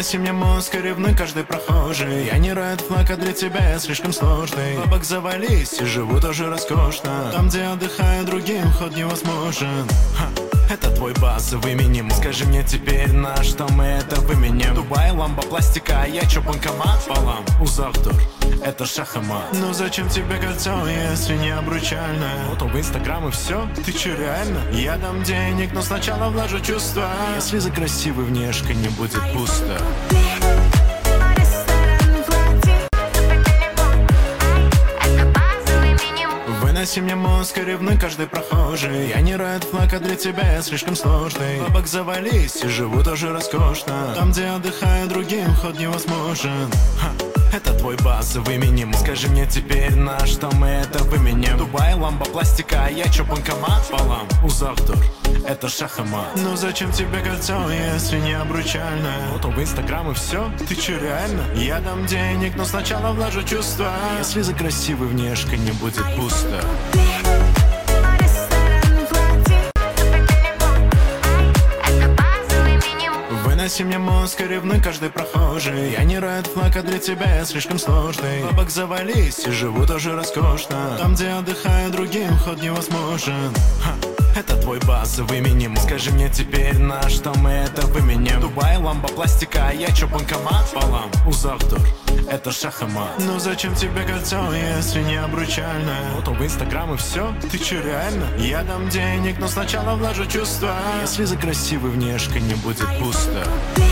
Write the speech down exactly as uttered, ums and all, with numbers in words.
Выноси мне мозг, и ревнуй каждый прохожий. Я не ред флаг, а для тебя я слишком сложный. Бабок завались и живу тоже роскошно. Там, где отдыхаю, другим ход невозможен. Ха. Это твой базовый минимум. Скажи мне теперь, на что мы это выменим? Дубай, ламба, пластика, а я чё, банкомат? Балам, Узавтур, это шахмат. Ну зачем тебе кольцо, если не обручальное? Фото в инстаграм и все? Ты чё, реально? Я дам денег, но сначала вложу чувства. Если за красивой внешкой не будет пусто. Выноси мне мозг, и ревнуй каждый прохожий. Я не ред флаг, а для тебя я слишком сложный. Бабок завались и живу тоже роскошно. Там, где отдыхаю, другим ход невозможен. Ха. Это твой базовый минимум. Скажи мне теперь, на что мы это выменим? Дубай, ламба, пластика, а я чё, банкомат? Балам, Узавтур, это шахмат. Ну зачем тебе кольцо, если не обручальное? Фото в инстаграм и все? Ты чё, реально? Я дам денег, но сначала вложу чувства. Если за красивой внешкой не будет пусто. Выноси мне мозг, и ревнуй каждый прохожий. Я не ред флаг, а для тебя я слишком сложный. Бабок завались и живу тоже роскошно. Там, где отдыхаю, другим ход невозможен. Ха. Это твой базовый минимум. Скажи мне теперь, на что мы это выменим? Дубай, ламба, пластика, а я чё, банкомат? Балам, Узавтур, это шахмат. Ну зачем тебе кольцо, если не обручальное? Фото в инстаграм и все? Ты чё, реально? Я дам денег, но сначала вложу чувства. Если за красивой внешкой не будет пусто.